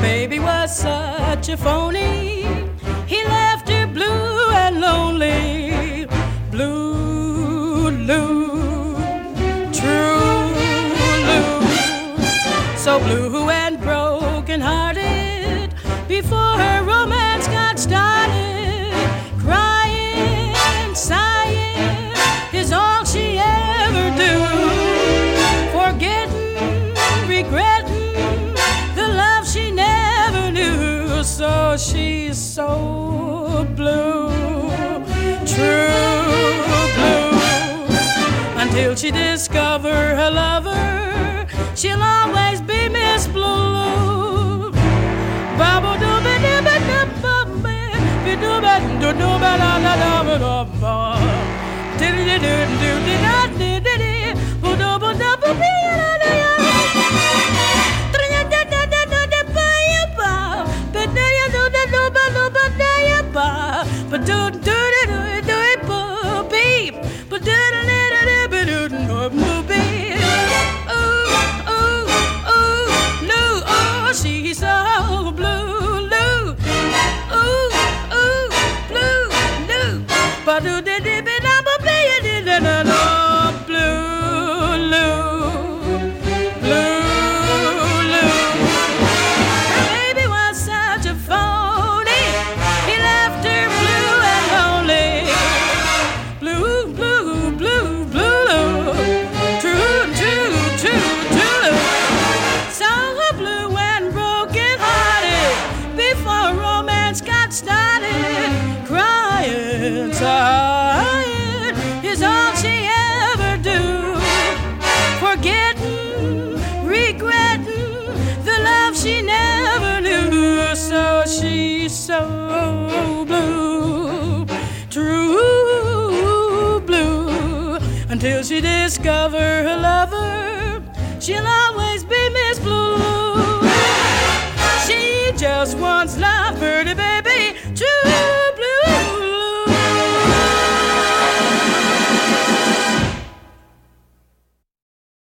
baby was such a phony. He left her blue and lonely. Blue, Lou, true Lou. So blue and broken hearted before her romance got started. Crying, sighing is all she ever do. Forgetting, regretting the love she never knew. So she's so blue, true blue. Until she discover her lover, she'll always be Miss Blue. Baba do ba do ba do ba ba do ba do do ba la la la ba do ba. Do do do do do do do do do do do do do ba la la la. But do do do do do it beep, but do do do do do do beep. Ooh ooh ooh, Lou, oh she's so blue, Lou. Ooh ooh, blue, Lou. But do do do do do beep, do do do blue, Lou, blue, Lou. Her baby was such a phony. He left her blue and lonely. Blue, blue, blue, blue, true, true, true, true. So blue and broken hearted before romance got started. Crying, sighing is all she ever do. Forgetting, regretting the love she never knew. So she's so blue, true blue. Until she discover her lover, she'll always be Miss Blue. She just wants love for